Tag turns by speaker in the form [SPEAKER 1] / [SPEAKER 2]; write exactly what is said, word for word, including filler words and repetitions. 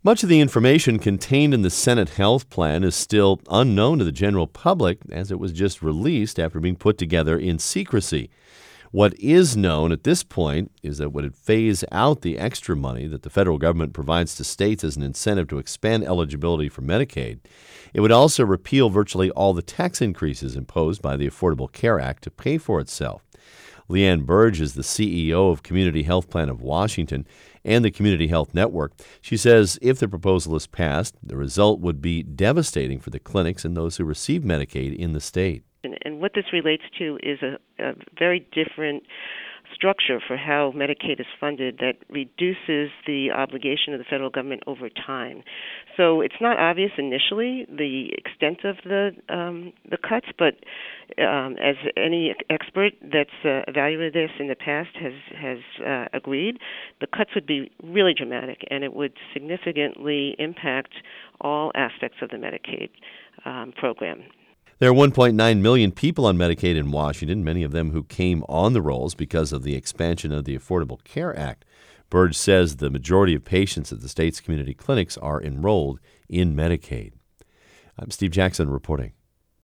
[SPEAKER 1] Much of the information contained in the Senate health plan is still unknown to the general public, as it was just released after being put together in secrecy. What is known at this point is that it would phase out the extra money that the federal government provides to states as an incentive to expand eligibility for Medicaid. It would also repeal virtually all the tax increases imposed by the Affordable Care Act to pay for itself. Leanne Burge is the C E O of Community Health Plan of Washington and the Community Health Network. She says if the proposal is passed, the result would be devastating for the clinics and those who receive Medicaid in the state.
[SPEAKER 2] And, and what this relates to is a, a very different structure for how Medicaid is funded that reduces the obligation of the federal government over time. So it's not obvious initially the extent of the um, the cuts, but um, as any expert that's uh, evaluated this in the past has has uh, agreed, the cuts would be really dramatic, and it would significantly impact all aspects of the Medicaid um, program.
[SPEAKER 1] There are one point nine million people on Medicaid in Washington, many of them who came on the rolls because of the expansion of the Affordable Care Act. Burge says the majority of patients at the state's community clinics are enrolled in Medicaid. I'm Steve Jackson reporting.